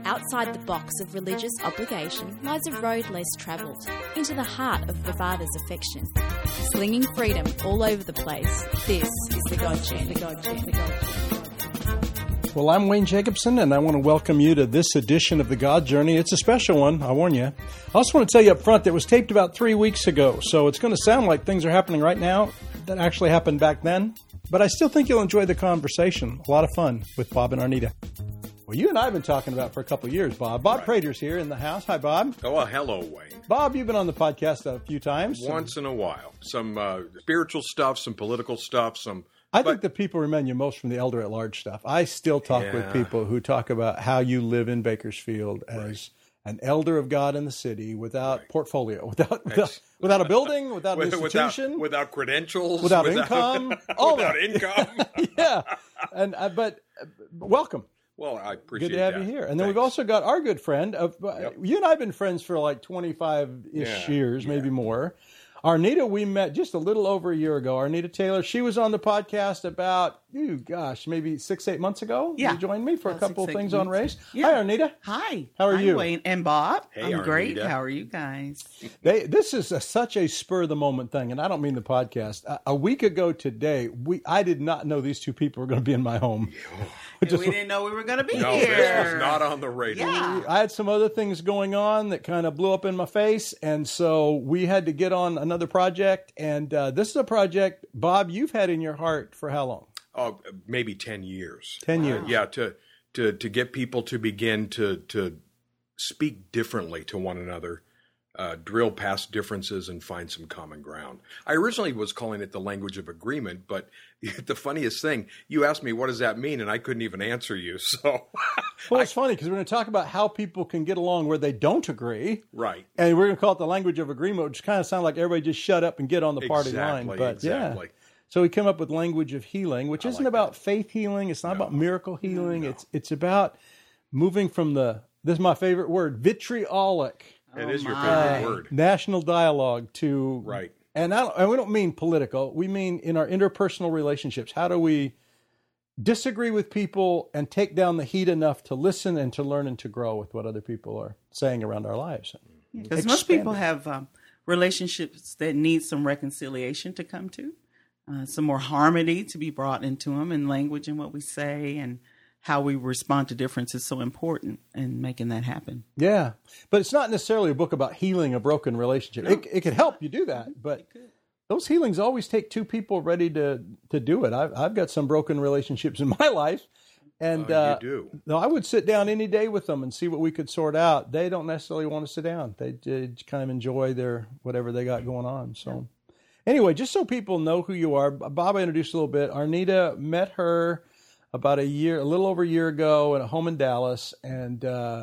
Outside the box of religious obligation lies a road less travelled, into the heart of the Father's affection. Slinging freedom all over the place, this is the God Journey. Well, I'm Wayne Jacobson, and I want to welcome you to this edition of the God Journey. It's a special one, I warn you. I also want to tell you up front that it was taped about 3 weeks ago, so it's going to sound like things are happening right now that actually happened back then. But I still think you'll enjoy the conversation. A lot of fun with Bob and Arnita. Well, you and I have been talking about for a couple of years, Bob. Bob Prater's here in the house. Hi, Bob. Oh, well, hello, Wayne. Bob, you've been on the podcast a few times. Once in a while. Some spiritual stuff, some political stuff, I think the people remember you most from the Elder at Large stuff. I still talk with people who talk about how you live in Bakersfield as an elder of God in the city without portfolio, without a building, without an institution, without credentials, without income, all without that. income. Yeah, and but welcome. Well, I appreciate Good to have you here. And then we've also got our good friend. You and I have been friends for like 25-ish years, maybe more. Arnita, we met just a little over a year ago. Arnita Taylor, she was on the podcast about, maybe 6-8 months ago. Yeah. You joined me for a couple of things on race. Yeah. Hi, Arnita. Hi. How are you? Wayne and Bob. Hey, I'm great. Arnita. How are you guys? This is such a spur-of-the-moment thing, and I don't mean the podcast. A week ago today, I did not know these two people were going to be in my home. We didn't know we were going to be No, here. this was not on the radio. Yeah. I had some other things going on that kind of blew up in my face, and so we had to get on another project. And this is a project, Bob, you've had in your heart for how long? Oh, maybe 10 years. 10 years. Yeah, to get people to begin to speak differently to one another, drill past differences and find some common ground. I originally was calling it the language of agreement, but the funniest thing, you asked me, what does that mean? And I couldn't even answer you. So, well, it's funny because we're going to talk about how people can get along where they don't agree. Right. And we're going to call it the language of agreement, which kind of sounds like everybody just shut up and get on the party line. But exactly. Yeah. So we came up with language of healing, which isn't about faith healing. It's not about miracle healing. No. It's about moving from this is my favorite word, vitriolic. It is your favorite word. National dialogue to Right. And we don't mean political. We mean in our interpersonal relationships. How do we disagree with people and take down the heat enough to listen and to learn and to grow with what other people are saying around our lives? Because most people have relationships that need some reconciliation to come to, some more harmony to be brought into them, and language and what we say and how we respond to difference is so important in making that happen. Yeah, but it's not necessarily a book about healing a broken relationship. No, it can help you do that, but those healings always take two people ready to do it. I've got some broken relationships in my life, and you do. No, I would sit down any day with them and see what we could sort out. They don't necessarily want to sit down. They kind of enjoy their whatever they got going on. So anyway, just so people know who you are, Bob, I introduced a little bit. Arnita, met her about a little over a year ago at a home in Dallas. And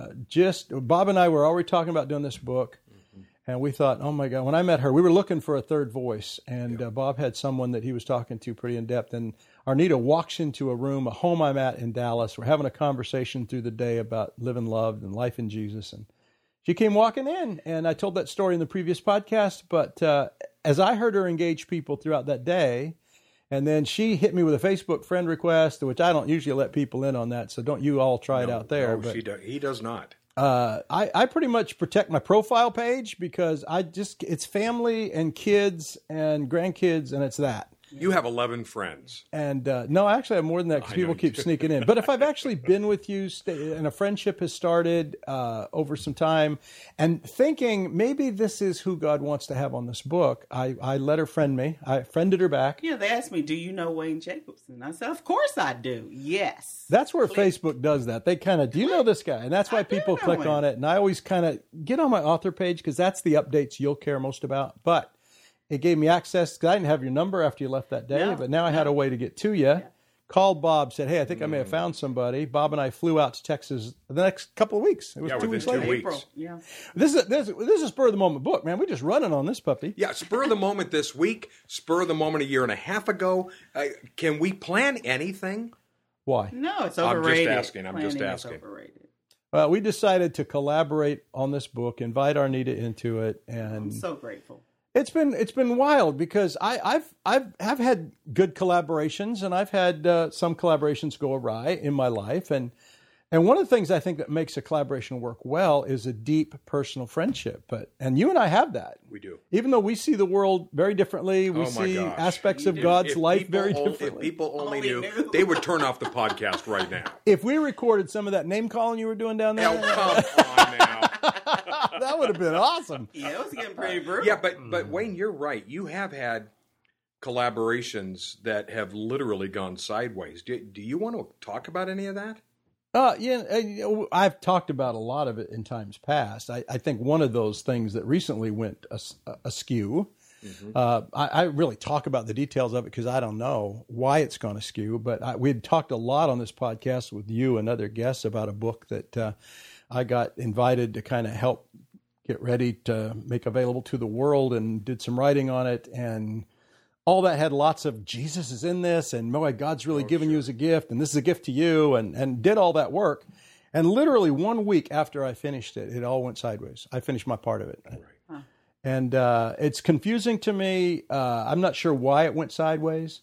Bob and I were already talking about doing this book. And we thought, oh my God, when I met her, we were looking for a third voice. And Bob had someone that he was talking to pretty in depth. And Arnita walks into a home I'm at in Dallas. We're having a conversation through the day about living loved and life in Jesus. And she came walking in. And I told that story in the previous podcast. But as I heard her engage people throughout that day, and then she hit me with a Facebook friend request, which I don't usually let people in on that. So don't you all try it out there. No, but he does not. I pretty much protect my profile page because it's family and kids and grandkids, and it's that. You have 11 friends. And no, I actually have more than that because people keep sneaking in. But if I've actually been with you and a friendship has started over some time and thinking maybe this is who God wants to have on this book, I let her friend me. I friended her back. Yeah, they asked me, do you know Wayne Jacobson? I said, of course I do. Yes. That's where Facebook does that. They kind of, do you know this guy? And that's why people click on it. And I always kind of get on my author page because that's the updates you'll care most about. But it gave me access because I didn't have your number after you left that day, but now I had a way to get to you. Yeah. Called Bob, said, hey, I think I may have found somebody. Bob and I flew out to Texas the next couple of weeks. It was 2 weeks later. 2 weeks. April. Yeah. This is a spur of the moment book, man. We're just running on this puppy. Yeah, spur of the moment this week, spur of the moment a year and a half ago. Can we plan anything? Why? No, it's overrated. I'm just asking. Is overrated. We decided to collaborate on this book, invite Arnita into it, and I'm so grateful. It's been wild because I've had good collaborations and I've had some collaborations go awry in my life, and And one of the things I think that makes a collaboration work well is a deep personal friendship. And you and I have that. We do. Even though we see the world very differently, we see aspects of God's life very differently. If people only knew, they would turn off the podcast right now. If we recorded some of that name calling you were doing down there, come on now. that would have been awesome. Yeah, it was getting pretty brutal. Yeah, but Wayne, you're right. You have had collaborations that have literally gone sideways. Do you want to talk about any of that? I've talked about a lot of it in times past. I think one of those things that recently went askew, I really talk about the details of it because I don't know why it's gone askew, but we had talked a lot on this podcast with you and other guests about a book that I got invited to kind of help get ready to make available to the world, and did some writing on it, and all that had lots of Jesus is in this, and boy, God's really given you as a gift, and this is a gift to you, and did all that work. And literally 1 week after I finished it, it all went sideways. I finished my part of it. Right. Huh. And it's confusing to me. I'm not sure why it went sideways.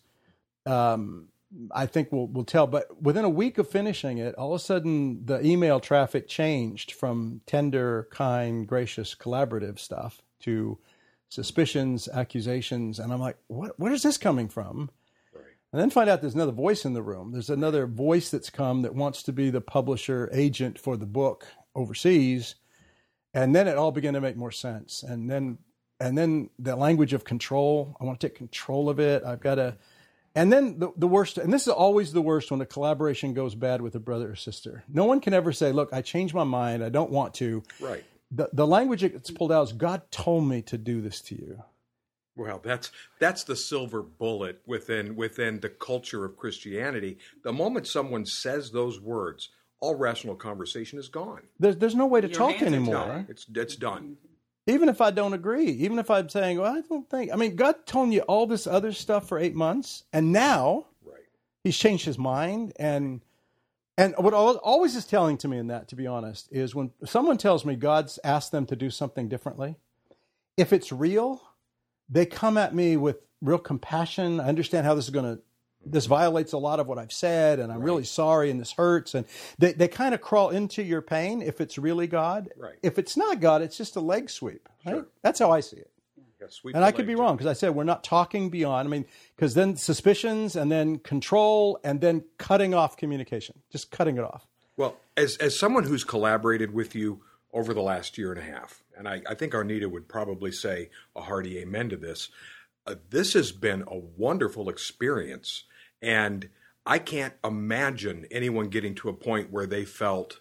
I think we'll tell. But within a week of finishing it, all of a sudden the email traffic changed from tender, kind, gracious, collaborative stuff to suspicions, accusations, and I'm like, where is this coming from? Right. And then find out there's another voice in the room. There's another voice that's come that wants to be the publisher agent for the book overseas. And then it all began to make more sense. And then the language of control. I want to take control of it. I've got to. And then the worst, and this is always the worst when a collaboration goes bad with a brother or sister. No one can ever say, look, I changed my mind. I don't want to. Right. The language that gets pulled out is, God told me to do this to you. Well, that's the silver bullet within the culture of Christianity. The moment someone says those words, all rational conversation is gone. There's no way to talk anymore. No, it's done. Even if I don't agree, even if I'm saying, well, I don't think. I mean, God told you all this other stuff for 8 months, and now He's changed His mind. And what always is telling to me in that, to be honest, is when someone tells me God's asked them to do something differently, if it's real, they come at me with real compassion. I understand how this violates a lot of what I've said, and I'm really sorry, and this hurts. And they kind of crawl into your pain if it's really God. Right. If it's not God, it's just a leg sweep. Right? Sure. That's how I see it. Yeah, and I could be wrong, because I said we're not talking beyond. I mean, because then suspicions, and then control, and then cutting off communication, just cutting it off. Well, as someone who's collaborated with you over the last year and a half, and I think Arnita would probably say a hearty amen to this, this has been a wonderful experience, and I can't imagine anyone getting to a point where they felt,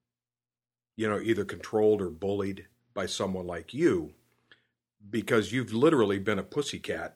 either controlled or bullied by someone like you, because you've literally been a pussycat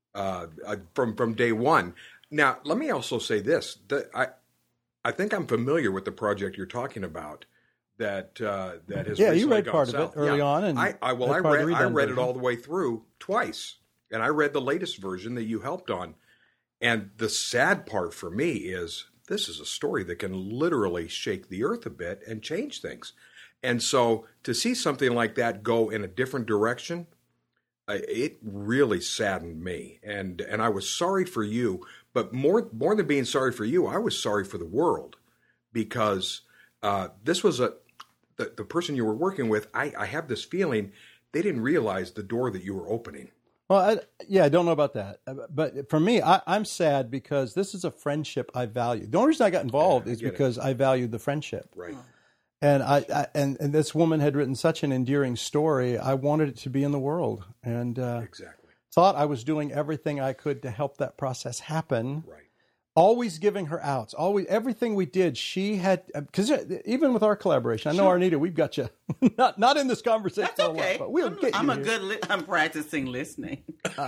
from day one. Now, let me also say this: that I think I'm familiar with the project you're talking about. That has you read part of it early on, and I read it all the way through twice, and I read the latest version that you helped on. And the sad part for me is this is a story that can literally shake the earth a bit and change things. And so to see something like that go in a different direction, it really saddened me. And I was sorry for you, but more than being sorry for you, I was sorry for the world, because this was the person you were working with. I have this feeling they didn't realize the door that you were opening. Well, I don't know about that. But for me, I'm sad because this is a friendship I value. The only reason I got involved is because I valued the friendship. Right. And and this woman had written such an endearing story. I wanted it to be in the world, and exactly thought I was doing everything I could to help that process happen. Right. Always giving her outs. Always everything we did, she had, because even with our collaboration, I know Arnita, we've got you not in this conversation. That's okay. But we'll get you I'm practicing listening.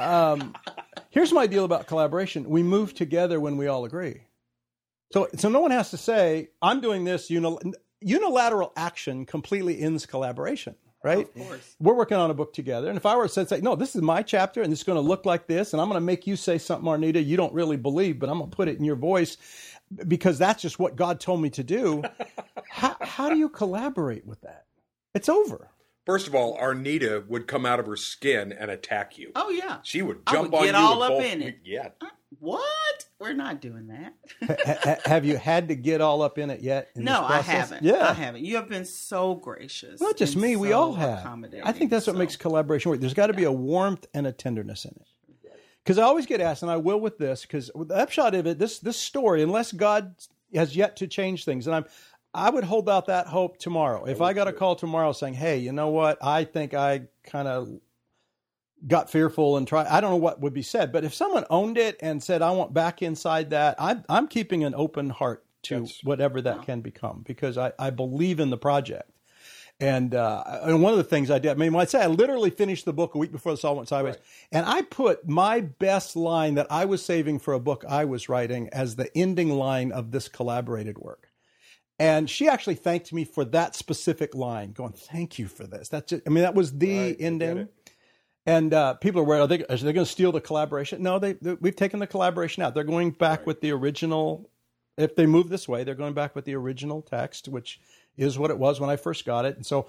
Here's my deal about collaboration: we move together when we all agree. So no one has to say, "I'm doing this." Unilateral action completely ends collaboration, right? Of course. We're working on a book together. And if I were to say, no, this is my chapter and it's going to look like this, and I'm going to make you say something, Arnita, you don't really believe, but I'm going to put it in your voice because that's just what God told me to do. How do you collaborate with that? It's over. First of all, Arnita would come out of her skin and attack you. Oh, yeah. She would jump on you. Get all up in it. Yeah. What? We're not doing that. Have you had to get all up in it yet? No, I haven't. Yeah. I haven't. You have been so gracious. Not just me. We all have. I think that's what makes collaboration work. There's got to be a warmth and a tenderness in it. Because I always get asked, and I will with this, because the upshot of it, this story, unless God has yet to change things, and I would hold out that hope tomorrow. If I got a call tomorrow saying, hey, you know what? I think I kind of got fearful and tried. I don't know what would be said, but if someone owned it and said, I want back inside that, I'm keeping an open heart to whatever that can become, because I believe in the project. And one of the things I did, when I say I literally finished the book a week before this all went sideways, and I put my best line that I was saving for a book I was writing as the ending line of this collaborated work. And she actually thanked me for that specific line, going, thank you for this. That's it. That was the ending. And people are worried, are they going to steal the collaboration? No, we've taken the collaboration out. They're going back with the original. If they move this way, they're going back with the original text, which is what it was when I first got it. And so,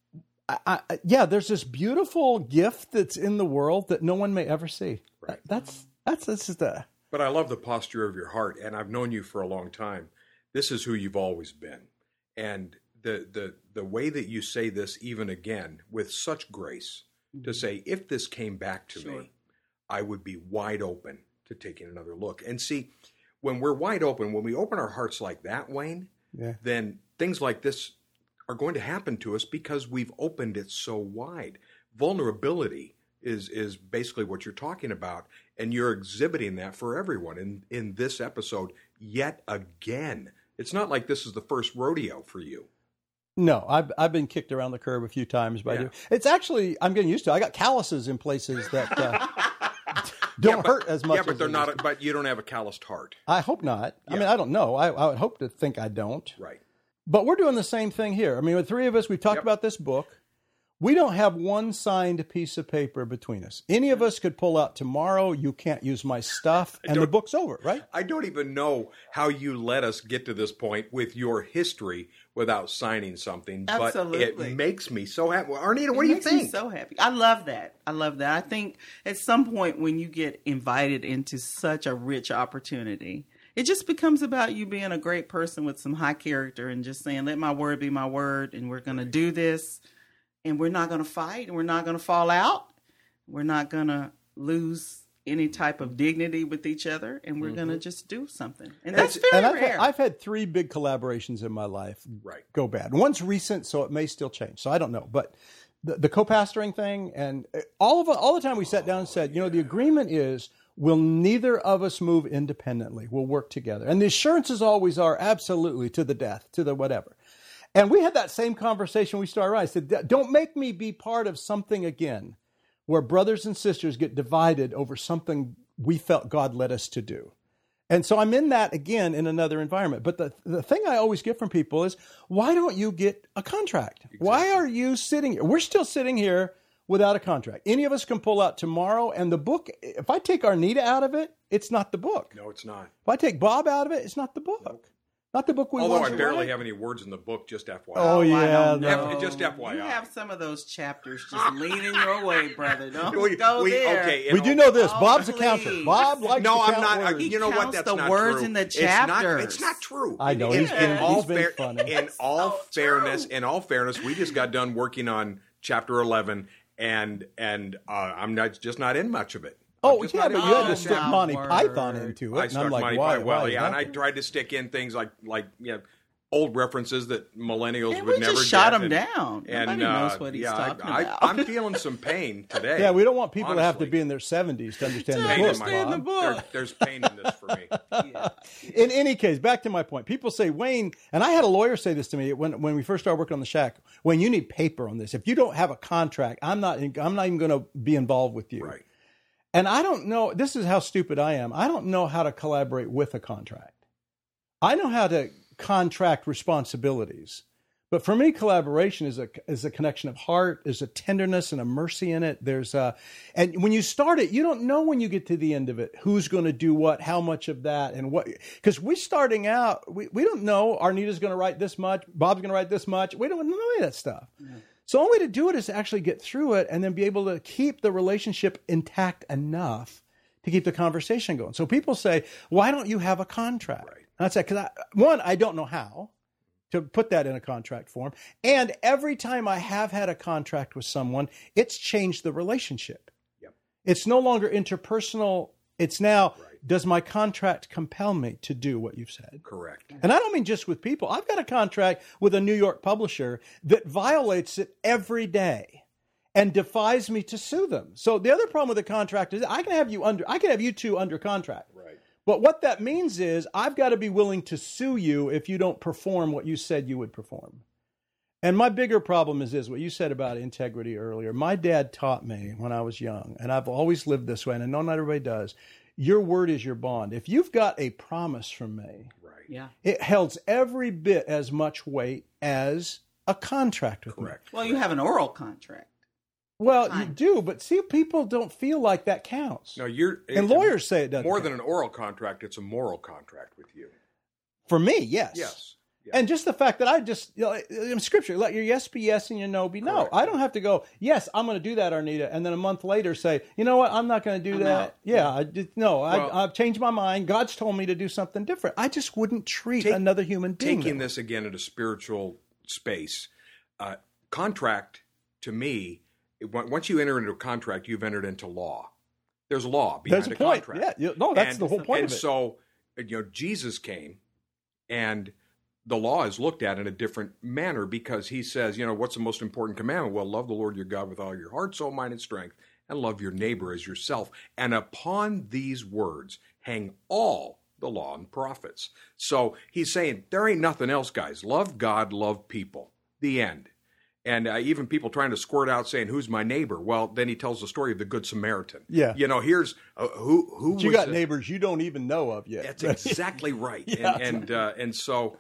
there's this beautiful gift that's in the world that no one may ever see. Right. That's just a. But I love the posture of your heart, and I've known you for a long time. This is who you've always been, and the way that you say this, even again, with such grace, to say, if this came back to me, I would be wide open to taking another look. And see, when we're wide open, when we open our hearts like that, Wayne, then things like this are going to happen to us because we've opened it so wide. Vulnerability is basically what you're talking about, and you're exhibiting that for everyone in this episode yet again. It's not like this is the first rodeo for you. No, I've been kicked around the curb a few times by you. It's actually, I'm getting used to it. I got calluses in places that don't hurt as much. Yeah, but they're not. But you don't have a calloused heart. I hope not. Yeah. I don't know. I would hope to think I don't. Right. But we're doing the same thing here. The three of us, we've talked about this book. We don't have one signed piece of paper between us. Any of us could pull out tomorrow, you can't use my stuff, and the book's over, right? I don't even know how you let us get to this point with your history without signing something. Absolutely. But it makes me so happy. Arnita, what do you think? It makes me so happy. I love that. I think at some point when you get invited into such a rich opportunity, it just becomes about you being a great person with some high character and just saying, let my word be my word, and we're going to do this. And we're not going to fight, and we're not going to fall out. We're not going to lose any type of dignity with each other, and we're going to just do something. And that's very rare. I've had 3 big collaborations in my life go bad. One's recent, so it may still change. So I don't know. But the co-pastoring thing, and all the time we sat down and said, the agreement is we'll neither of us move independently. We'll work together. And the assurances always are absolutely to the death, to the whatever. And we had that same conversation when we started. I said, don't make me be part of something again where brothers and sisters get divided over something we felt God led us to do. And so I'm in that again in another environment. But the thing I always get from people is, why don't you get a contract? Exactly. Why are you sitting here? We're still sitting here without a contract. Any of us can pull out tomorrow. And the book, if I take Arnita out of it, it's not the book. No, it's not. If I take Bob out of it, it's not the book. Nope. Not the book we Although want I barely have any words in the book, just FYI. Oh, yeah. Just FYI. You have some of those chapters just leaning your way, brother. Don't go there. Okay, we do know this. Bob's a counter. Bob likes to count I'm not. words. You know what? That's the not words true. in the chapters. It's not true. I know. He's been funny. In all fairness, we just got done working on chapter 11, and I'm just not in much of it. Oh, yeah, but you had to stick Monty Python into it. I stuck Monty Python. Well, yeah, and I tried to stick in things like old references that millennials would never get. We just shot him down. Nobody knows what he's talking about. I'm feeling some pain today. Yeah, we don't want people to have to be in their 70s to understand the book. There's pain in this for me. Yeah. In any case, back to my point. People say, Wayne, and I had a lawyer say this to me when we first started working on the Shack. Wayne, you need paper on this. If you don't have a contract, I'm not even going to be involved with you. Right. And I don't know, this is how stupid I am. I don't know how to collaborate with a contract. I know how to contract responsibilities. But for me, collaboration is a connection of heart. There's a tenderness and a mercy in it. And when you start it, you don't know when you get to the end of it, who's going to do what, how much of that, and what. Because we're starting out, we don't know Arnita's going to write this much, Bob's going to write this much. We don't know any of that stuff. Yeah. So the only way to do it is to actually get through it and then be able to keep the relationship intact enough to keep the conversation going. So people say, why don't you have a contract? Right. And I say, because I don't know how to put that in a contract form. And every time I have had a contract with someone, it's changed the relationship. Yep. It's no longer interpersonal. It's now, Right. does my contract compel me to do what you've said? Correct. And I don't mean just with people. I've got a contract with a New York publisher that violates it every day and defies me to sue them. So the other problem with the contract is I can have you two under contract. Right. But what that means is I've got to be willing to sue you if you don't perform what you said you would perform. And my bigger problem is this, what you said about integrity earlier. My dad taught me when I was young, and I've always lived this way, and I know not everybody does. Your word is your bond. If you've got a promise from me, Right. Yeah. it holds every bit as much weight as a contract with me. Correct. Well, you have an oral contract. Well, you Fine. do, but see, people don't feel like that counts. No, And lawyers say it doesn't more count. than an oral contract. It's a moral contract with you. For me, yes. Yes. Yeah. And just the fact that I just, in Scripture, let your yes be yes and your no be no. Correct. I don't have to go, yes, I'm going to do that, Arnita, and then a month later say, you know what, I'm not going to do I'm that. out. Yeah, Well- I've changed my mind. God's told me to do something different. I just wouldn't treat another human being Taking that way. this again at a spiritual space, contract to me, once you enter into a contract, you've entered into law. There's law behind There's a the point. contract. Yeah, that's the whole point and of it. so, Jesus came, and the law is looked at in a different manner because he says, what's the most important commandment? Well, love the Lord your God with all your heart, soul, mind, and strength, and love your neighbor as yourself. And upon these words hang all the law and prophets. So he's saying there ain't nothing else, guys. Love God, love people. The end. And even people trying to squirt out saying, who's my neighbor? Well, then he tells the story of the Good Samaritan. Yeah. Here's who But you was got it? neighbors you don't even know of yet. That's exactly right. Yeah. And so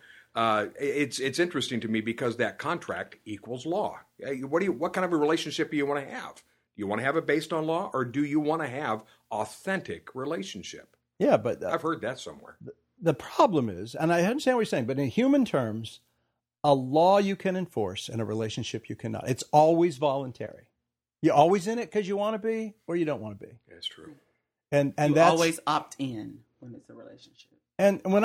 it's interesting to me because that contract equals law. What kind of a relationship do you want to have? Do you want to have it based on law, or do you want to have authentic relationship? Yeah, but I've heard that somewhere. the problem is, and I understand what you're saying, but in human terms, a law you can enforce and a relationship you cannot. It's always voluntary. You're always in it because you want to be or you don't want to be. That's true. And You that's always opt in when it's a relationship. And when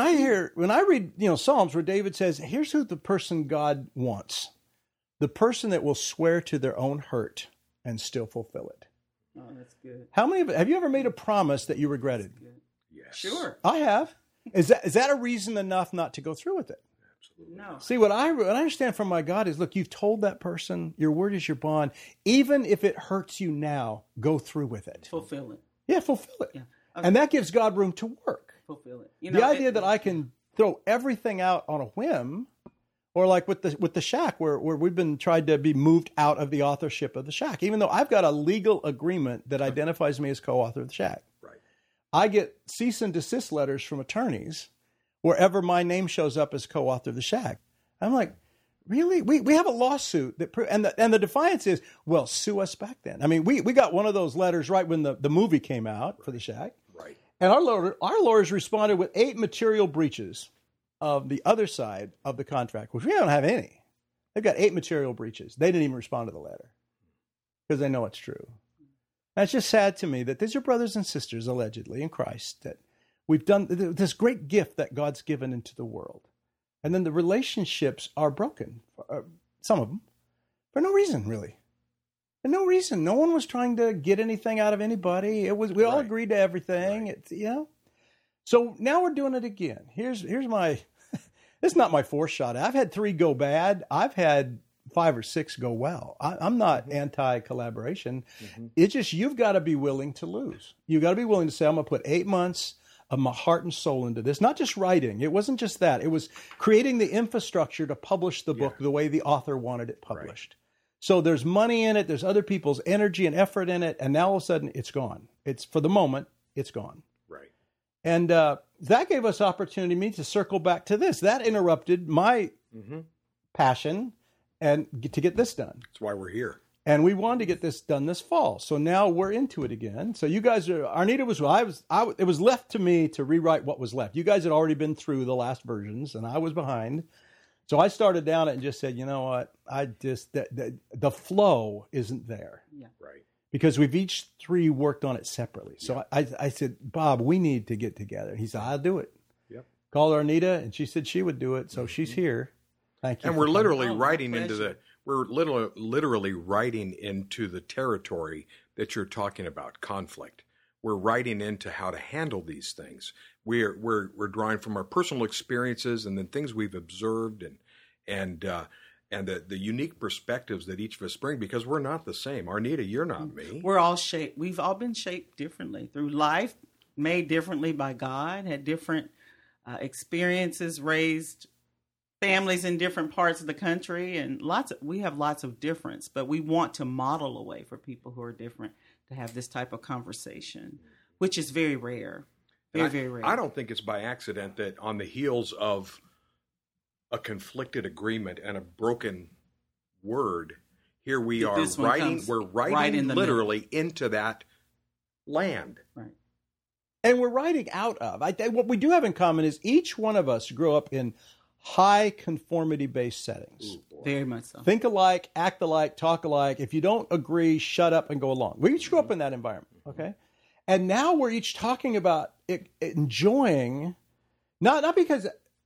I read, Psalms where David says, here's who the person God wants. The person that will swear to their own hurt and still fulfill it. Oh, that's good. Have you ever made a promise that you regretted? Good. Yes. Sure. I have. Is that a reason enough not to go through with it? No. See, what I understand from my God is, look, you've told that person, your word is your bond. Even if it hurts you now, go through with it. Fulfill it. Yeah, fulfill it. Yeah. And that gives God room to work. Fulfill it. The idea that I can throw everything out on a whim, or like with the shack, where we've been tried to be moved out of the authorship of the shack, even though I've got a legal agreement that identifies me as co-author of the shack. Right. I get cease and desist letters from attorneys wherever my name shows up as co-author of the shack. I'm like, really? We have a lawsuit that and the defiance is, well, sue us back then. I mean, we got one of those letters right when the movie came out for the shack. Right. And our lawyers responded with 8 material breaches of the other side of the contract, which we don't have any. They've got 8 material breaches. They didn't even respond to the letter because they know it's true. And it's just sad to me that these are brothers and sisters, allegedly, in Christ, that we've done this great gift that God's given into the world. And then the relationships are broken, some of them, for no reason, really. For no reason. No one was trying to get anything out of anybody. We all Right. agreed to everything. Right. It's, So now we're doing it again. Here's my, this is not my fourth shot. I've had 3 go bad. I've had 5 or 6 go well. I'm not anti-collaboration. It's just, you've got to be willing to lose. You've got to be willing to say, I'm going to put 8 months of my heart and soul into this. Not just writing. It wasn't just that. It was creating the infrastructure to publish the book the way the author wanted it published. So there's money in it. There's other people's energy and effort in it. And now all of a sudden it's gone. It's, for the moment, it's gone. Right. And that gave us opportunity to circle back to this. That interrupted my passion and to get this done. That's why we're here. And we wanted to get this done this fall. So now we're into it again. So you guys are, Arnita it was left to me to rewrite what was left. You guys had already been through the last versions and I was behind. So I started down it and just said, you know what? The flow isn't there. Yeah. Right. because we've each three worked on it separately. So I said, Bob, we need to get together. He said, I'll do it. Yep. Called Arnita, and she said she would do it. So she's here. Thank you. And we're literally writing into literally writing into the territory that you're talking about, conflict. We're writing into how to handle these things. We're drawing from our personal experiences and then things we've observed and the unique perspectives that each of us bring, because we're not the same. Arnita, you're not me. We're all shaped. We've all been shaped differently through life, made differently by God, had different experiences, raised families in different parts of the country, and we have lots of difference, but we want to model a way for people who are different to have this type of conversation, which is very rare. Very rare. I don't think it's by accident that on the heels of a conflicted agreement and a broken word, here we are writing. We're writing literally into that land. Right. And we're writing out of. What we do have in common is each one of us grew up in high conformity-based settings. Ooh, very much so. Think alike, act alike, talk alike. If you don't agree, shut up and go along. We each grew up in that environment, okay? And now we're each talking about enjoying, not because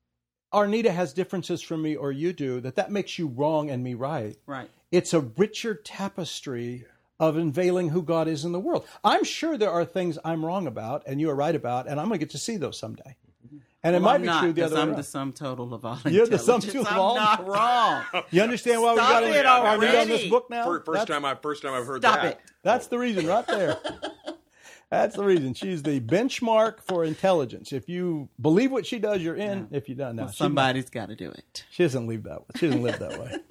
Arnita has differences from me or you do, that makes you wrong and me right. Right. It's a richer tapestry of unveiling who God is in the world. I'm sure there are things I'm wrong about and you are right about, and I'm going to get to see those someday. And it might be true the other way around. I'm the sum total of all You're the sum total of all. I'm not wrong. You understand why we got Arnita on this book now? First time I've heard Stop that. it. That's the reason right there. That's the reason. She's the benchmark for intelligence. If you believe what she does, you're in. If you don't, no. Somebody's got to do it. She doesn't live that way. She doesn't live that way.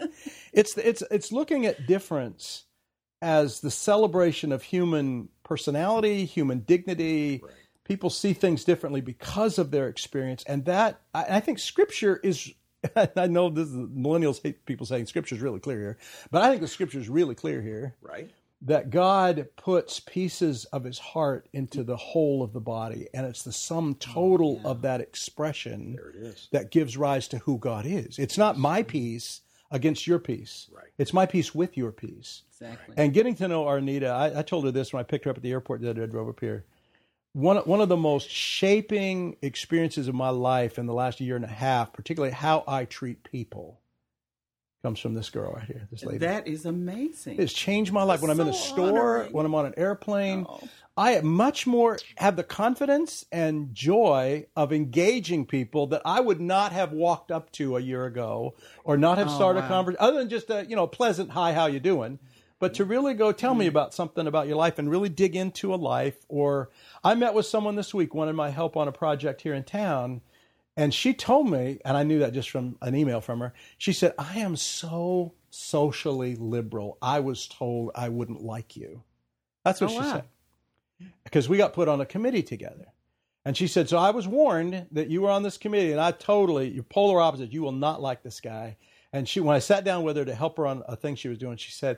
It's looking at difference as the celebration of human personality, human dignity. Right. People see things differently because of their experience. And that, I think Scripture is, I know this is, millennials hate people saying Scripture is really clear here, but I think the Scripture is really clear here. Right. That God puts pieces of his heart into the whole of the body, and it's the sum total of that expression that gives rise to who God is. It's not my piece against your piece. Right. It's my piece with your piece. Exactly. And getting to know Arnita, I told her this when I picked her up at the airport the other day, I drove up here. One of the most shaping experiences of my life in the last year and a half, particularly how I treat people, comes from this girl right here, this lady. That is amazing. It's changed my life. When I'm in a store, honoring. When I'm on an airplane, I much more have the confidence and joy of engaging people that I would not have walked up to a year ago or not have started a conversation, other than just a pleasant, hi, how you doing? But to really go tell me about something about your life and really dig into a life. Or I met with someone this week, wanted my help on a project here in town. And she told me, and I knew that just from an email from her, she said, I am so socially liberal. I was told I wouldn't like you. That's what she said. Because we got put on a committee together. And she said, so I was warned that you were on this committee, and you're polar opposite. You will not like this guy. And when I sat down with her to help her on a thing she was doing, she said,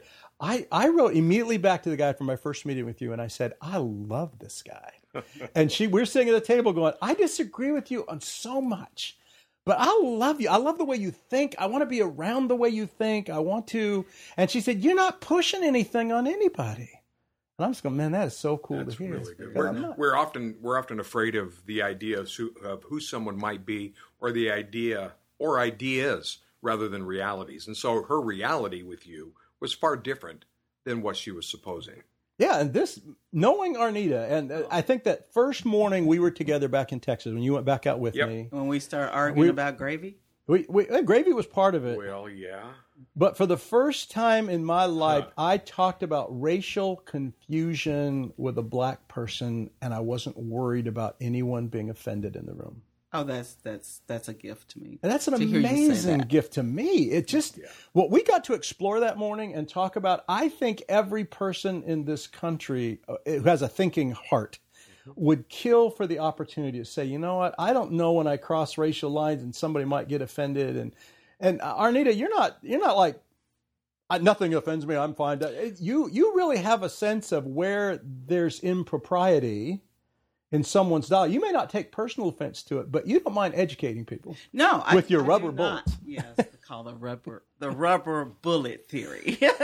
I wrote immediately back to the guy from my first meeting with you, and I said, I love this guy. And we're sitting at the table going, I disagree with you on so much, but I love you. I love the way you think. I want to be around the way you think. I want to. And she said, you're not pushing anything on anybody. And I'm just going, man, that is so cool to hear. That's really good. We're often afraid of the idea of who someone might be, or the idea or ideas rather than realities. And so her reality with you was far different than what she was supposing. Yeah, and knowing Arnita, and I think that first morning we were together back in Texas when you went back out with me. When we started arguing about gravy? Gravy was part of it. Well, yeah. But for the first time in my life, I talked about racial confusion with a black person, and I wasn't worried about anyone being offended in the room. Oh, that's a gift to me. And that's an amazing gift to me. It just, what we got to explore that morning and talk about, I think every person in this country who has a thinking heart would kill for the opportunity to say, you know what, I don't know when I cross racial lines and somebody might get offended. And Arnita, you're not like, nothing offends me, I'm fine. You really have a sense of where there's impropriety in someone's dialogue. You may not take personal offense to it, but you don't mind educating people. No, with your rubber bullets. Yes, they call the rubber bullet theory.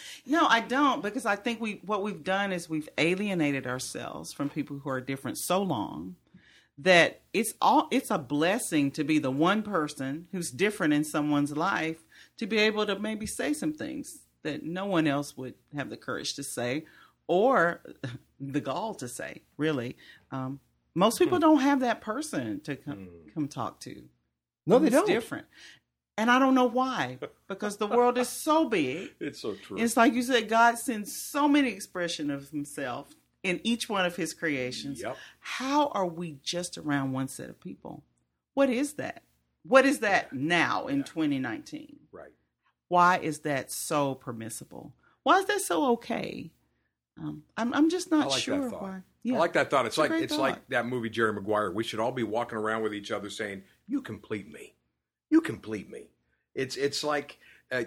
No, I don't, because I think what we've done is we've alienated ourselves from people who are different so long that it's a blessing to be the one person who's different in someone's life, to be able to maybe say some things that no one else would have the courage to say or the gall to say, really. Most people don't have that person to come talk to. No, they It's don't. different. And I don't know why, because the world is so big. It's so true. It's like you said, God sends so many expressions of himself in each one of his creations. Yep. How are we just around one set of people? What is that? What is that now in 2019? Right. Why is that so permissible? Why is that so okay? I'm just not I like sure that thought. why. I like that thought. It's a like great thought. like that movie Jerry Maguire. We should all be walking around with each other saying, "You complete me. You complete me." It's like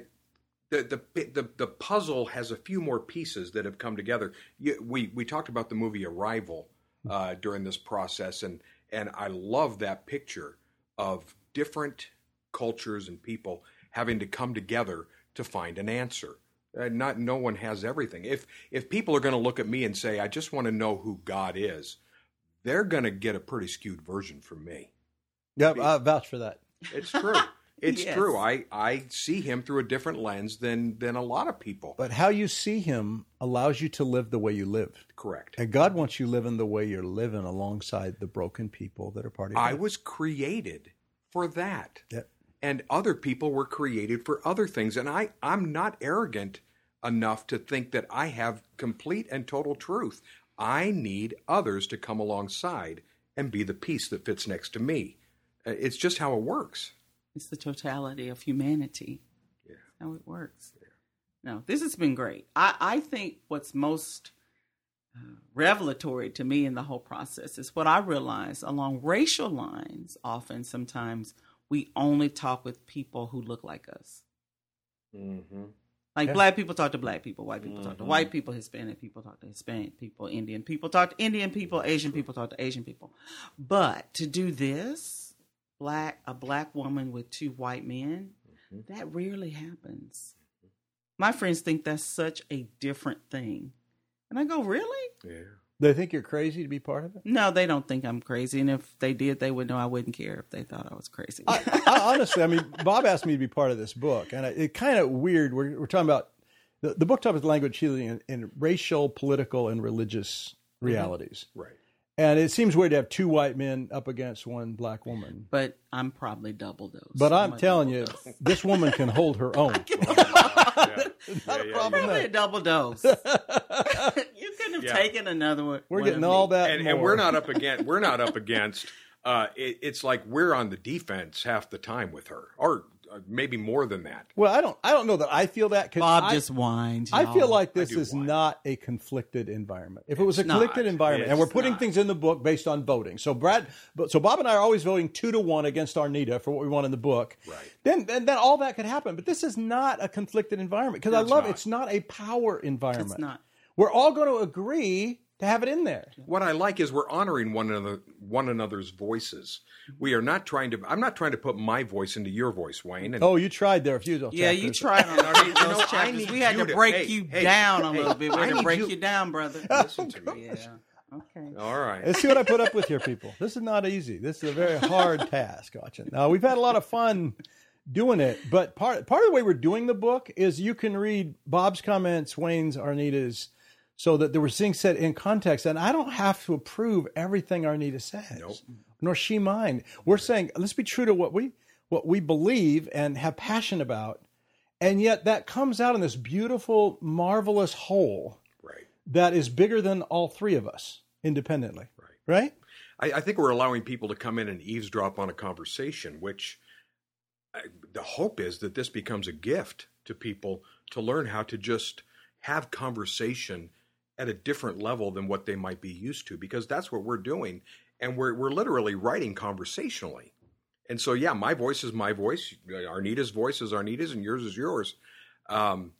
the puzzle has a few more pieces that have come together. We talked about the movie Arrival during this process, and I love that picture of different cultures and people having to come together to find an answer. No one has everything. If people are going to look at me and say, "I just want to know who God is," they're going to get a pretty skewed version from me. Yeah, I vouch for that. It's true. It's Yes. true. I see him through a different lens than a lot of people. But how you see him allows you to live the way you live. Correct. And God wants you living the way you're living alongside the broken people that are part of your I life. was created for that. Yep. And other people were created for other things. And I'm not arrogant enough to think that I have complete and total truth. I need others to come alongside and be the piece that fits next to me. It's just how it works. It's the totality of humanity. Yeah. That's how it works. Yeah. No, this has been great. I think what's most revelatory to me in the whole process is what I realize along racial lines. Often, sometimes we only talk with people who look like us. Mm-hmm. Like black people talk to black people, white people talk to white people, Hispanic people talk to Hispanic people, Indian people talk to Indian people, Asian people talk to Asian people. But to do this, a black woman with two white men, that rarely happens. My friends think that's such a different thing. And I go, really? Yeah. They think you're crazy to be part of it? No, they don't think I'm crazy. And if they did, they would know I wouldn't care if they thought I was crazy. I honestly, I mean, Bob asked me to be part of this book, and it kind of weird. We're talking about the book talks about language healing in racial, political, and religious realities. Right. And it seems weird to have two white men up against one black woman. But I'm probably double dose. But I'm telling you, this woman can hold her own. Not a problem. Probably a double dose. You couldn't have taken another one. We're getting all that, And more. we're not up against. It's like we're on the defense half the time with her, or maybe more than that. Well, I don't know that I feel that. 'Cause Bob just whines. I y'all. feel like this do is whine. not a conflicted environment. If it was a not. conflicted environment, and we're It's putting not. things in the book based on voting, so Bob and I are always voting 2-1 against Arnita for what we want in the book. Right. Then all that could happen. But this is not a conflicted environment because I love it's not a power environment. It's not. We're all going to agree to have it in there. What I like is we're honoring one another's voices. We are not trying to. I'm not trying to put my voice into your voice, Wayne. And Oh, you tried there a few chapters. Yeah, you tried on those chapters. I need We had you to to- break hey, you hey, down a hey, little bit. We I had to need break you- you down, brother. listen to me. Yeah. Okay. All right. Let's see what I put up with here, people. This is not easy. This is a very hard task, Gotcha. Now, we've had a lot of fun doing it, but part of the way we're doing the book is you can read Bob's comments, Wayne's, Arnita's, so that there were things said in context, and I don't have to approve everything Arnita says, Nope. nor she mine. We're saying, let's be true to what we believe and have passion about, and yet that comes out in this beautiful, marvelous whole Right. that is bigger than all three of us independently. Right? I think we're allowing people to come in and eavesdrop on a conversation, which the hope is that this becomes a gift to people to learn how to just have conversation at a different level than what they might be used to, because that's what we're doing. And we're literally writing conversationally. And so, yeah, my voice is my voice. Arnita's voice is Arnita's, and yours is yours. And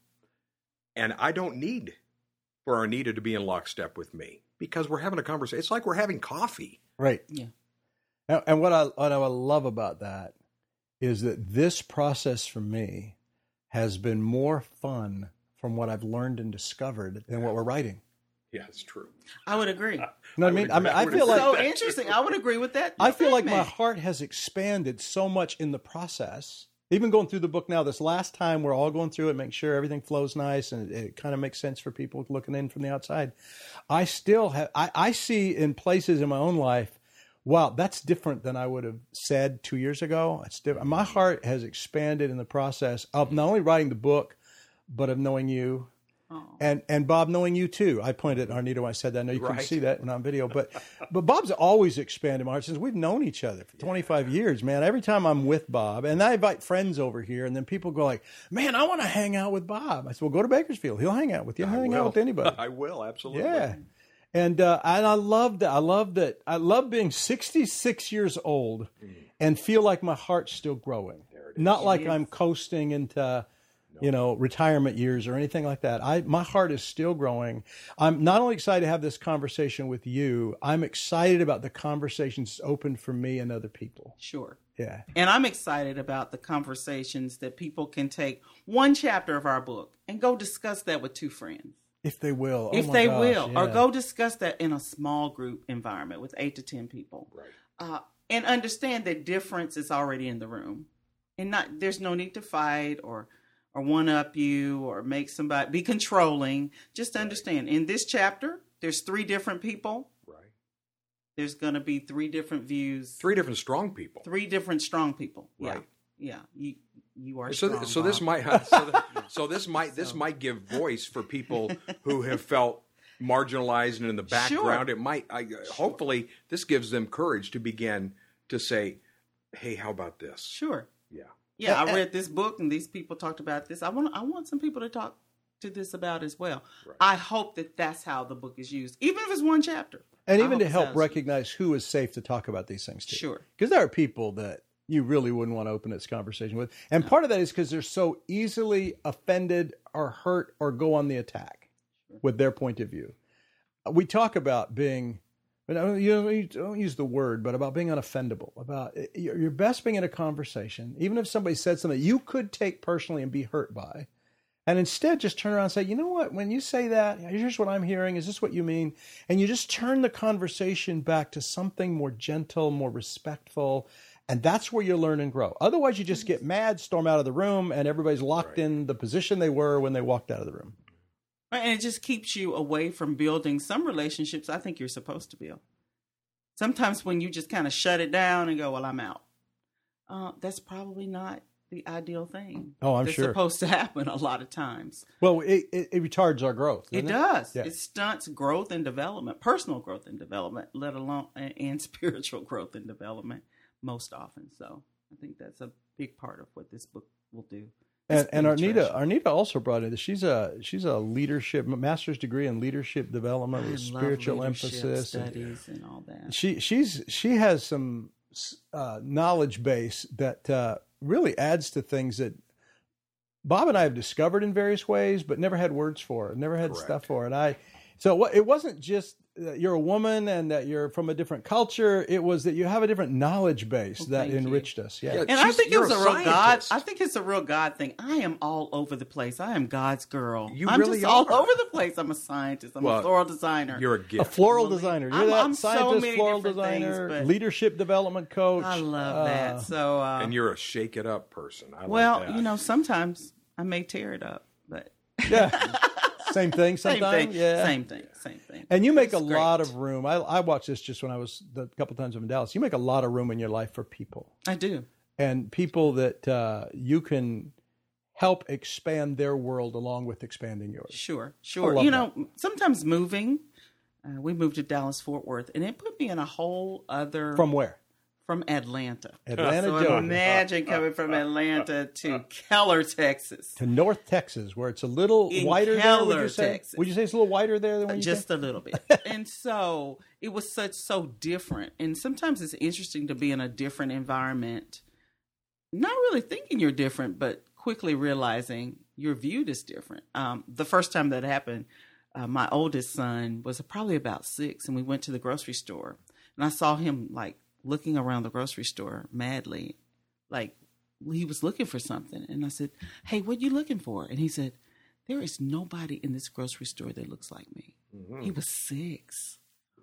I don't need for Arnita to be in lockstep with me because we're having a conversation. It's like we're having coffee. Right. Yeah. And what I love about that is that this process for me has been more fun from what I've learned and discovered than what we're writing. Yeah, it's true. I would agree. You know what I mean? I feel like So interesting. I would agree with that. I feel like my heart has expanded so much in the process. Even going through the book now, this last time we're all going through it, making sure everything flows nice and it kind of makes sense for people looking in from the outside. I still have, I see in places in my own life, wow, that's different than I would have said 2 years ago. It's different. My heart has expanded in the process of not only writing the book, but of knowing you. Oh. And Bob, knowing you too. I pointed at Arnita when I said that. I know you couldn't see that when on video, but Bob's always expanded my heart since we've known each other for 25 years, man. Every time I'm with Bob, and I invite friends over here, and then people go like, man, I want to hang out with Bob. I said, well, go to Bakersfield. He'll hang out with you. He'll hang out with anybody. I will, absolutely. Yeah. And I love that. I love being 66 years old and feel like my heart's still growing. Not like I'm coasting into retirement years or anything like that. My heart is still growing. I'm not only excited to have this conversation with you, I'm excited about the conversations open for me and other people. Sure. Yeah. And I'm excited about the conversations that people can take one chapter of our book and go discuss that with two friends. If they will. Or go discuss that in a small group environment with 8 to 10 people. Right. And understand that difference is already in the room. And there's no need to fight or one-up you or make somebody be controlling. Just understand, in this chapter, there's 3 different people. Right. There's going to be 3 different views. 3 different strong people. 3 different strong people. Right. Yeah. You are strong. So this might this might give voice for people who have felt marginalized and in the background. Sure. It might hopefully this gives them courage to begin to say, "Hey, how about this?" Sure. Yeah. Yeah, I read this book and these people talked about this. I want some people to talk to this about as well. Right. I hope that that's how the book is used, even if it's one chapter. And even to help recognize who is safe to talk about these things to. Sure. Because there are people that you really wouldn't want to open this conversation with. And part of that is because they're so easily offended or hurt or go on the attack with their point of view. We talk about being, you don't use the word, but about being unoffendable, about your best being in a conversation, even if somebody said something you could take personally and be hurt by, and instead just turn around and say, you know what, when you say that, here's what I'm hearing, is this what you mean? And you just turn the conversation back to something more gentle, more respectful, and that's where you learn and grow. Otherwise, you just get mad, storm out of the room, and everybody's locked in the position they were when they walked out of the room. Right, and it just keeps you away from building some relationships I think you're supposed to build. Sometimes when you just kind of shut it down and go, well, I'm out, that's probably not the ideal thing. Oh, I'm that's sure. supposed to happen a lot of times. Well, it retards our growth. It does. Yeah. It stunts growth and development, personal growth and development, let alone and spiritual growth and development most often. So I think that's a big part of what this book will do. And Arnita also brought in. She's a leadership master's degree in leadership development with spiritual emphasis, studies and all that. She has some knowledge base that really adds to things that Bob and I have discovered in various ways, but never had words for it, never had stuff for it. So it wasn't just you're a woman and that you're from a different culture. It was that you have a different knowledge base that enriched us. Yeah. And I think it's a real God. I think it's a real God thing. I am all over the place. I am God's girl. I'm really just all over the place. I'm a scientist. I'm a floral designer. You're a gift. A floral designer. You're that scientist, so floral designer, leadership development coach. I love that. So and you're a shake it up person. I like that. Sometimes I may tear it up, but yeah. Same thing sometimes. Yeah. Same thing. And you make a lot of room. I watched this just when I was a couple times I'm in Dallas. You make a lot of room in your life for people. I do. And people that you can help expand their world along with expanding yours. Sure. Sometimes moving, we moved to Dallas-Fort Worth, and it put me in a whole other... From where? From Atlanta. Georgia. Imagine coming from Atlanta to Keller, Texas. To North Texas, where it's a little whiter Keller, there, would you say? Texas. Would you say it's a little whiter there than when you Just a little bit. And so it was so different. And sometimes it's interesting to be in a different environment, not really thinking you're different, but quickly realizing you're viewed as different. The first time that happened, my oldest son was probably about 6, and we went to the grocery store. And I saw him looking around the grocery store madly, like he was looking for something. And I said, hey, what are you looking for? And he said, there is nobody in this grocery store that looks like me. Mm-hmm. He was 6.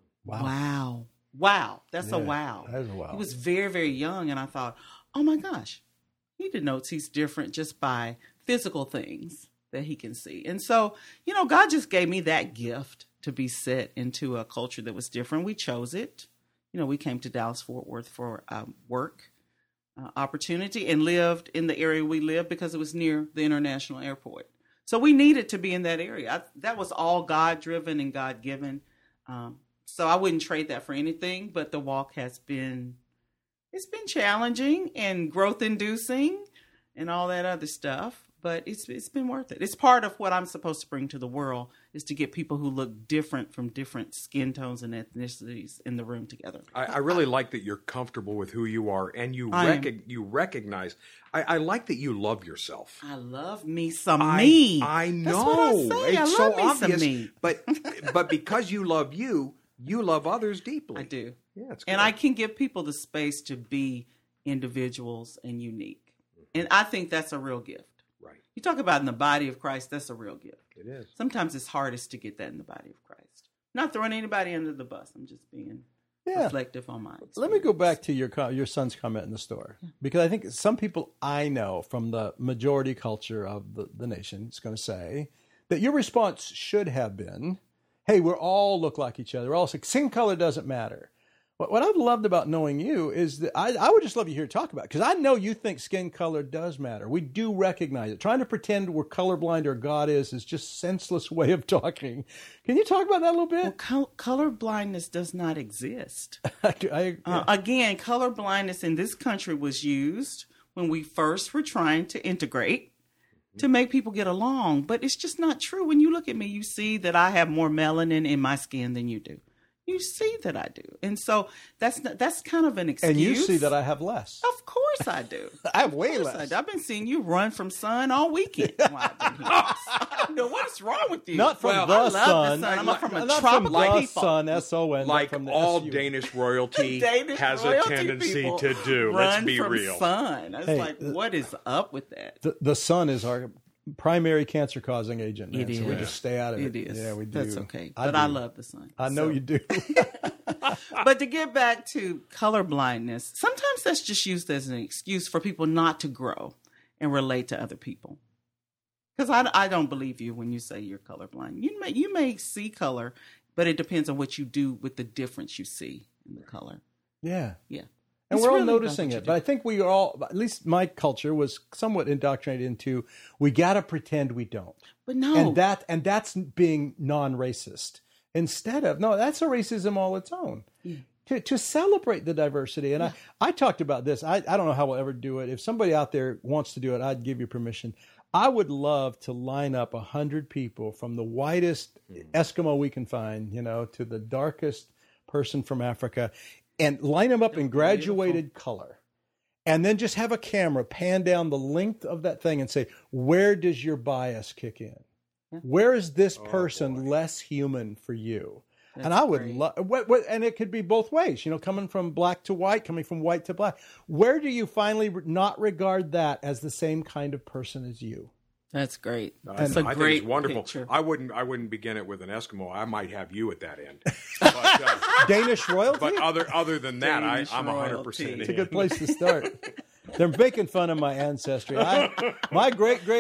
Wow. That's a wow. That is a wow. He was very, very young, and I thought, oh my gosh, he denotes he's different just by physical things that he can see. And so, God just gave me that gift to be set into a culture that was different. We chose it. We came to Dallas-Fort Worth for work opportunity and lived in the area we lived because it was near the international airport. So we needed to be in that area. That was all God-driven and God-given. So I wouldn't trade that for anything, but the walk it's been challenging and growth-inducing and all that other stuff. But it's been worth it. It's part of what I'm supposed to bring to the world is to get people who look different from different skin tones and ethnicities in the room together. I really like that you're comfortable with who you are and you recognize. I like that you love yourself. I love me some me. I know. That's what I say. It's I love so me obvious. Some me. But because you love you love others deeply. I do. Yeah, it's good. And I can give people the space to be individuals and unique. And I think that's a real gift. Right. You talk about in the body of Christ, that's a real gift. It is. Sometimes it's hardest to get that in the body of Christ. Not throwing anybody under the bus. I'm just being reflective on my experience. Let me go back to your son's comment in the store. Because I think some people I know from the majority culture of the nation is going to say that your response should have been, hey, we all look like each other. We're all skin color doesn't matter. What I've loved about knowing you is that I would just love you here to talk about it, because I know you think skin color does matter. We do recognize it. Trying to pretend we're colorblind or God is just senseless way of talking. Can you talk about that a little bit? Well, color blindness does not exist. Yeah. Again, color blindness in this country was used when we first were trying to integrate to make people get along. But it's just not true. When you look at me, you see that I have more melanin in my skin than you do. You see that I do. And so that's kind of an excuse. And you see that I have less. Of course I do. I have way less. I've been seeing you run from sun all weekend while I've been here. I don't know what is wrong with you. Not from I the love sun. the sun. I'm from a not tropical from the people. sun, S-O-N. Like from the all S-U. Danish royalty Danish has royalty a tendency people to do. Run Let's be from real. Sun. I was Hey, like, what is up with that? The sun is our primary cancer-causing agent, man. It So we is. just stay out of it. It is. Yeah, we do. That's okay. But I love the sun. I know you do. But to get back to color blindness, sometimes that's just used as an excuse for people not to grow and relate to other people. Because I don't believe you when you say you're colorblind. You may see color, but it depends on what you do with the difference you see in the color. Yeah. Yeah. And It's we're all really about noticing what you it. do. But I think we are all, at least my culture was somewhat indoctrinated into, we got to pretend we don't. But no. And that's being non-racist. Instead of, no, that's a racism all its own. Yeah. To celebrate the diversity. And I talked about this. I don't know how we'll ever do it. If somebody out there wants to do it, I'd give you permission. I would love to line up 100 people from the whitest Eskimo we can find, to the darkest person from Africa, and line them up in graduated color. And then just have a camera pan down the length of that thing and say, where does your bias kick in? Yeah. Where is this person less human for you? That's and I would love, and it could be both ways, coming from black to white, coming from white to black. Where do you finally not regard that as the same kind of person as you? That's great. I think it's wonderful. Picture. I wouldn't begin it with an Eskimo. I might have you at that end. But, Danish royalty. But other than that, I'm 100%. It's a good place to start. They're making fun of my ancestry. My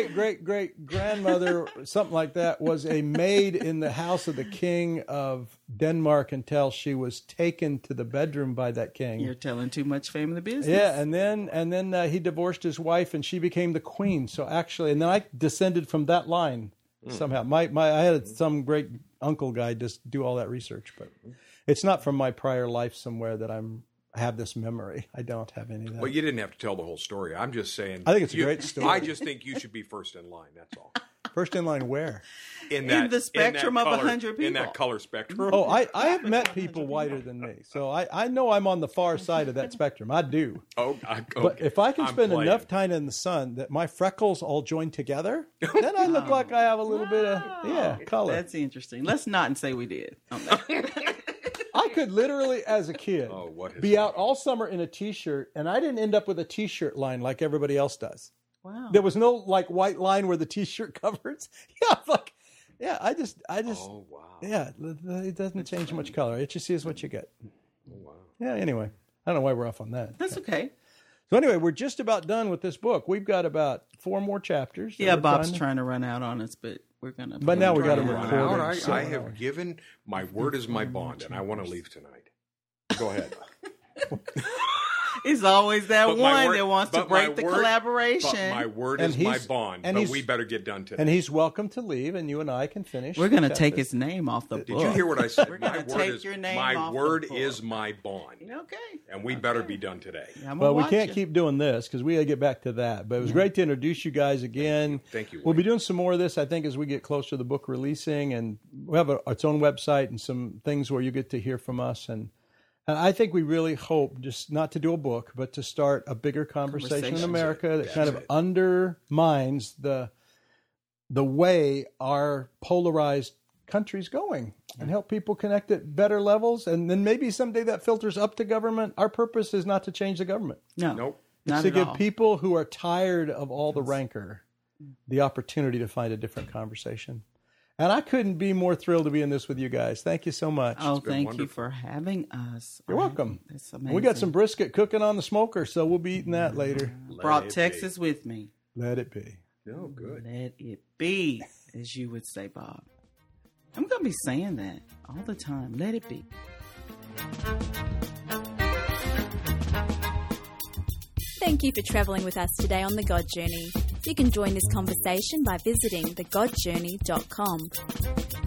great-great-great-great-grandmother, something like that, was a maid in the house of the king of Denmark until she was taken to the bedroom by that king. You're telling too much family business. Yeah, and then he divorced his wife, and she became the queen. So actually, and then I descended from that line somehow. I had some great uncle guy just do all that research, but it's not from my prior life somewhere that I have this memory. I don't have any of that. Well, you didn't have to tell the whole story. I'm just saying. I think it's a great story. I just think you should be first in line. That's all. First in line where? In the spectrum of 100 people. In that color spectrum. Oh, I have met people whiter than me. So I know I'm on the far side of that spectrum. I do. Okay. But if I can spend enough time in the sun that my freckles all join together, then I look like I have a little bit of, color. That's interesting. Let's not say we did on that. I could literally, as a kid, be out all summer in a T-shirt, and I didn't end up with a T-shirt line like everybody else does. Wow. There was no like white line where the T-shirt covers. Yeah, I'm like, yeah, I just. Oh, wow. Yeah, it doesn't change much color. It just is what you get. Oh, wow. Yeah. Anyway, I don't know why we're off on that. That's okay. So anyway, we're just about done with this book. We've got about 4 more chapters. Yeah, Bob's trying to run out on us, but we're gonna. But now we got to Run record. out. I have given my word is my bond, and I want to leave tonight. Go ahead. It's always that But my one word- that wants to but my break the word- collaboration. But my word And is my he's- bond. and But he's- we better get done today. And he's welcome to leave, and you and I can finish. We're gonna the take chapter. his name off the book. Did you hear what I said? We're gonna take your name my off the word book. is my bond, Okay. and we better be done today. I'm Well, gonna we watch can't you. keep doing this because we got to get back to that. But it was great to introduce you guys again. Thank you, We'll be Wayne. doing some more of this, I think, as we get closer to the book releasing. And we have its own website and some things where you get to hear from us. And I think we really hope just not to do a book, but to start a bigger conversation in America that kind of undermines the way our polarized country's going and help people connect at better levels. And then maybe someday that filters up to government. Our purpose is not to change the government. No. Nope. It's Not to at give all. people who are tired of all the rancor the opportunity to find a different conversation. And I couldn't be more thrilled to be in this with you guys. Thank you so much. Oh, been thank you wonderful. for having us. You're welcome. That's amazing. We got some brisket cooking on the smoker, so we'll be eating that later. Brought Let it Texas with me. Let it be. be. Oh, good. Let it be, as you would say, Bob. I'm going to be saying that all the time. Let it be. Thank you for travelling with us today on The God Journey. You can join this conversation by visiting thegodjourney.com.